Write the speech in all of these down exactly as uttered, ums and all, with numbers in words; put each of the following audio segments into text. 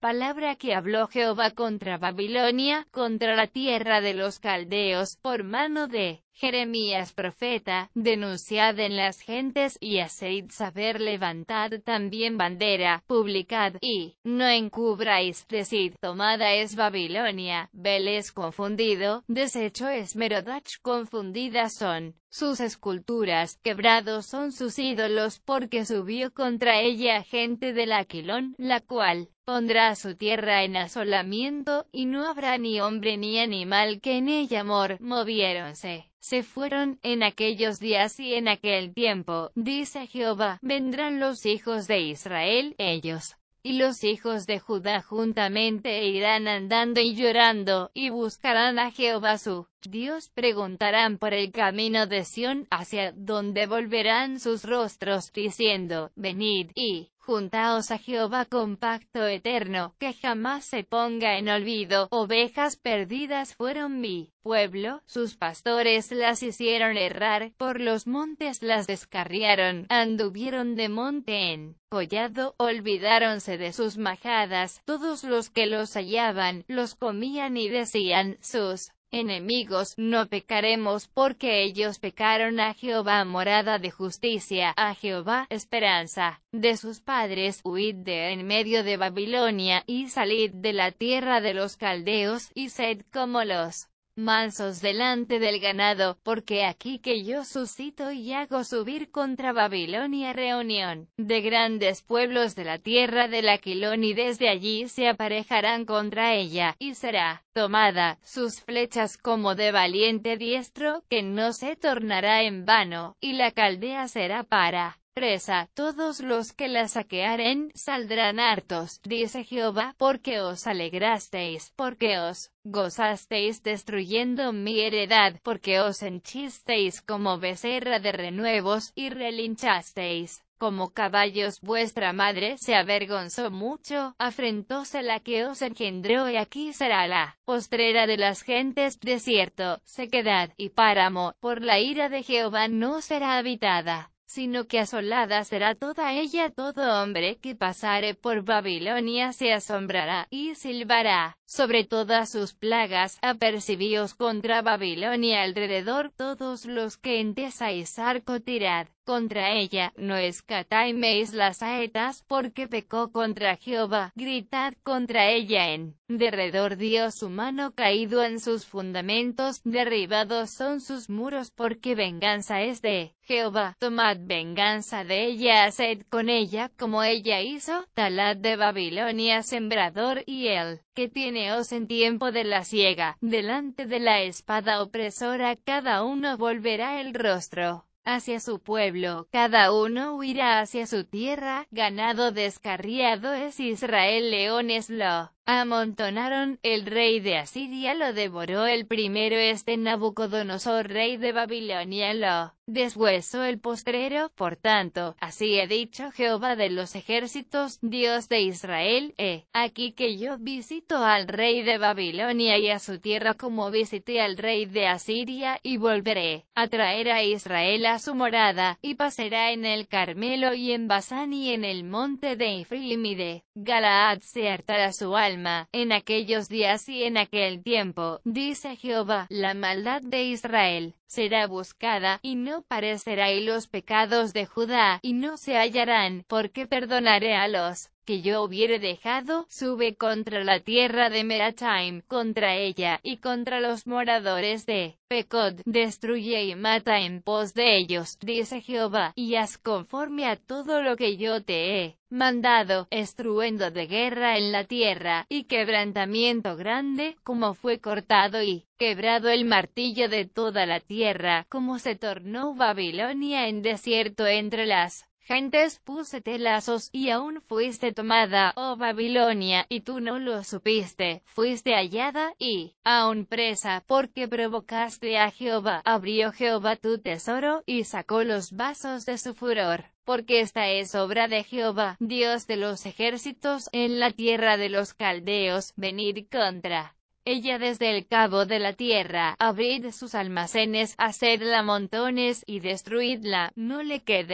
palabra que habló Jehová contra Babilonia, contra la tierra de los caldeos, por mano de Jeremías profeta, denunciad en las gentes, y haced saber, levantad también bandera, publicad, y no encubráis, decid, tomada es Babilonia, Bel es confundido, deshecho es Merodach, confundidas son sus esculturas, quebrados son sus ídolos, porque subió contra ella gente del Aquilón, la cual pondrá su tierra en asolamiento, y no habrá ni hombre ni animal que en ella mor, moviéronse. Se fueron, en aquellos días y en aquel tiempo, dice Jehová, vendrán los hijos de Israel, ellos y los hijos de Judá juntamente, e irán andando y llorando, y buscarán a Jehová su Dios, preguntarán por el camino de Sión, hacia donde volverán sus rostros, diciendo, venid, y juntaos a Jehová con pacto eterno, que jamás se ponga en olvido. Ovejas perdidas fueron mi pueblo, sus pastores las hicieron errar, por los montes las descarriaron, anduvieron de monte en collado, olvidáronse de sus majadas, todos los que los hallaban, los comían y decían, sus enemigos, no pecaremos, porque ellos pecaron a Jehová, morada de justicia, a Jehová, esperanza de sus padres. Huid de en medio de Babilonia, y salid de la tierra de los caldeos, y sed como los mansos delante del ganado, porque aquí que yo suscito y hago subir contra Babilonia reunión de grandes pueblos de la tierra del Aquilón, y desde allí se aparejarán contra ella, y será tomada, sus flechas como de valiente diestro, que no se tornará en vano, y la caldea será para presa. Todos los que la saquearen saldrán hartos, dice Jehová, porque os alegrasteis, porque os gozasteis destruyendo mi heredad, porque os henchisteis como becerra de renuevos, y relinchasteis como caballos. Vuestra madre se avergonzó mucho, afrentóse la que os engendró, y aquí será la postrera de las gentes, desierto, sequedad y páramo, por la ira de Jehová no será habitada, sino que asolada será toda ella. Todo hombre que pasare por Babilonia se asombrará, y silbará sobre todas sus plagas. Apercibíos contra Babilonia alrededor, todos los que en Tesa y Sarco, tirad contra ella, no escataiméis las saetas, porque pecó contra Jehová. Gritad contra ella en derredor, Dios humano caído en sus fundamentos, derribados son sus muros, porque venganza es de Jehová. Tomad venganza de ella, haced con ella como ella hizo. Talad de Babilonia sembrador, y él que tiene-os en tiempo de la siega, delante de la espada opresora, cada uno volverá el rostro hacia su pueblo, cada uno huirá hacia su tierra. Ganado descarriado es Israel, leones lo amontonaron, el rey de Asiria lo devoró. El primero este Nabucodonosor, rey de Babilonia, lo deshuesó el postrero. Por tanto, así he dicho Jehová de los ejércitos, Dios de Israel, he aquí que yo visito al rey de Babilonia y a su tierra como visité al rey de Asiria, y volveré a traer a Israel a su morada, y pasará en el Carmelo y en Basán y en el monte de Efraim y de Galaad se hartará su alma. En aquellos días y en aquel tiempo, dice Jehová, la maldad de Israel será buscada, y no parecerá, y los pecados de Judá, y no se hallarán, porque perdonaré a los que yo hubiere dejado. Sube contra la tierra de Merachaim, contra ella, y contra los moradores de Pecod, destruye y mata en pos de ellos, dice Jehová, y haz conforme a todo lo que yo te he mandado. Estruendo de guerra en la tierra, y quebrantamiento grande, como fue cortado y quebrado el martillo de toda la tierra, como se tornó Babilonia en desierto entre las gentes. Púsete lazos, y aún fuiste tomada, oh Babilonia, y tú no lo supiste. Fuiste hallada, y aún presa, porque provocaste a Jehová. Abrió Jehová tu tesoro, y sacó los vasos de su furor. Porque esta es obra de Jehová, Dios de los ejércitos, en la tierra de los caldeos. Venid contra ella desde el cabo de la tierra, abrid sus almacenes, hacedla montones, y destruidla, no le queden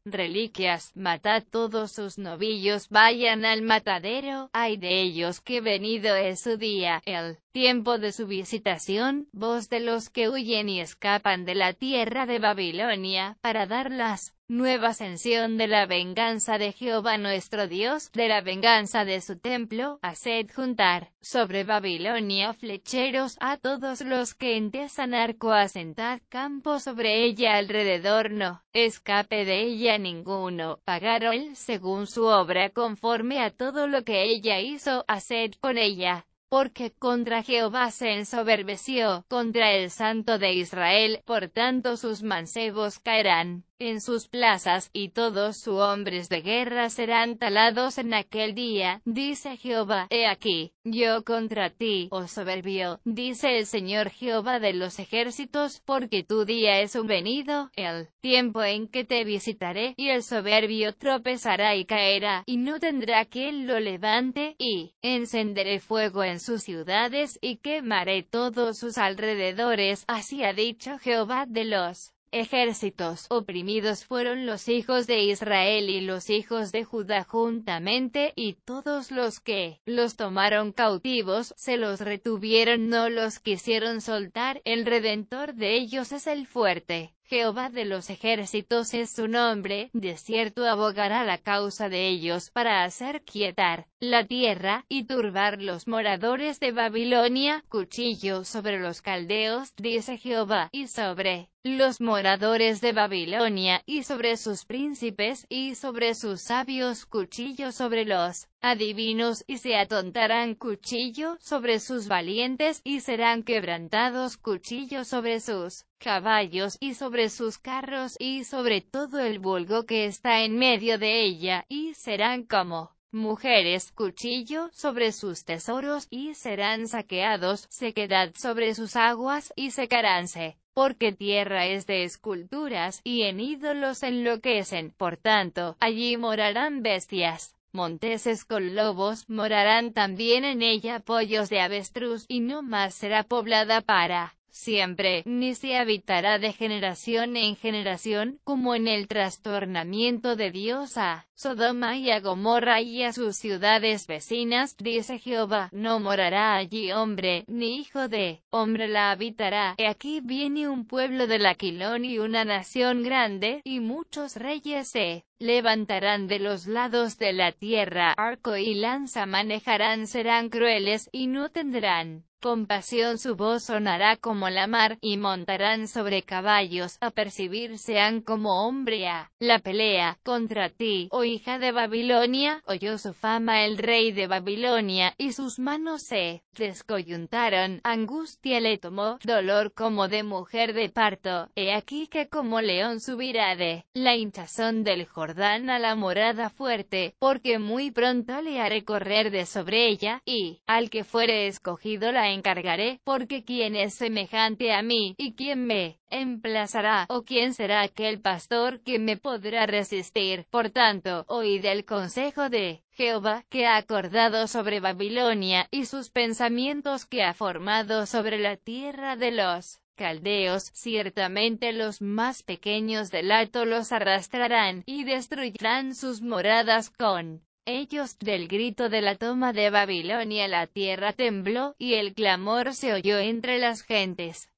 reliquias, matad todos sus novillos, vayan al matadero, ay de ellos que venido es su día, el tiempo de su visitación, voz de los que huyen y escapan de la tierra de Babilonia, para darlas nueva ascensión de la venganza de Jehová nuestro Dios, de la venganza de su templo, haced juntar sobre Babilonia flecheros a todos los que entesan arco, asentad campo sobre ella alrededor, no escape de ella ninguno, pagaron según su obra conforme a todo lo que ella hizo, haced con ella. Porque contra Jehová se ensoberbeció, contra el Santo de Israel, por tanto sus mancebos caerán en sus plazas, y todos sus hombres de guerra serán talados en aquel día, dice Jehová. He aquí, yo contra ti, oh soberbio, dice el Señor Jehová de los ejércitos, porque tu día es venido, el tiempo en que te visitaré, y el soberbio tropezará y caerá, y no tendrá quien lo levante, y encenderé fuego en sus ciudades, y quemaré todos sus alrededores, así ha dicho Jehová de los ejércitos. Oprimidos fueron los hijos de Israel y los hijos de Judá juntamente, y todos los que los tomaron cautivos, se los retuvieron, no los quisieron soltar. El Redentor de ellos es el fuerte. Jehová de los ejércitos es su nombre, de cierto abogará la causa de ellos para hacer quietar la tierra, y turbar los moradores de Babilonia, cuchillo sobre los caldeos, dice Jehová, y sobre los moradores de Babilonia, y sobre sus príncipes, y sobre sus sabios, cuchillo sobre los adivinos, y se atontarán, cuchillo sobre sus valientes, y serán quebrantados, cuchillo sobre sus caballos, y sobre sus carros, y sobre todo el vulgo que está en medio de ella, y serán como mujeres, cuchillo sobre sus tesoros, y serán saqueados, sequedad sobre sus aguas, y secaránse, porque tierra es de esculturas, y en ídolos enloquecen, por tanto, allí morarán bestias monteses con lobos, morarán también en ella pollos de avestruz, y no más será poblada para siempre, ni se habitará de generación en generación, como en el trastornamiento de Dios a Sodoma y a Gomorra y a sus ciudades vecinas, dice Jehová. No morará allí hombre, ni hijo de hombre la habitará. He aquí viene un pueblo del Aquilón y una nación grande, y muchos reyes se levantarán de los lados de la tierra, arco y lanza manejarán, serán crueles, y no tendrán compasión, su voz sonará como la mar, y montarán sobre caballos, apercibirsean como hombre a la pelea contra ti, oh hija de Babilonia. Oyó su fama el rey de Babilonia, y sus manos se descoyuntaron, angustia le tomó, dolor como de mujer de parto. He aquí que como león subirá de la hinchazón del Jordán a la morada fuerte, porque muy pronto le haré correr de sobre ella, y al que fuere escogido la encargaré, porque quién es semejante a mí, y quién me emplazará, o quién será aquel pastor que me podrá resistir. Por tanto, oíd el consejo de Jehová, que ha acordado sobre Babilonia, y sus pensamientos que ha formado sobre la tierra de los caldeos. Ciertamente los más pequeños del alto los arrastrarán, y destruirán sus moradas con ellos. Del grito de la toma de Babilonia la tierra tembló, y el clamor se oyó entre las gentes.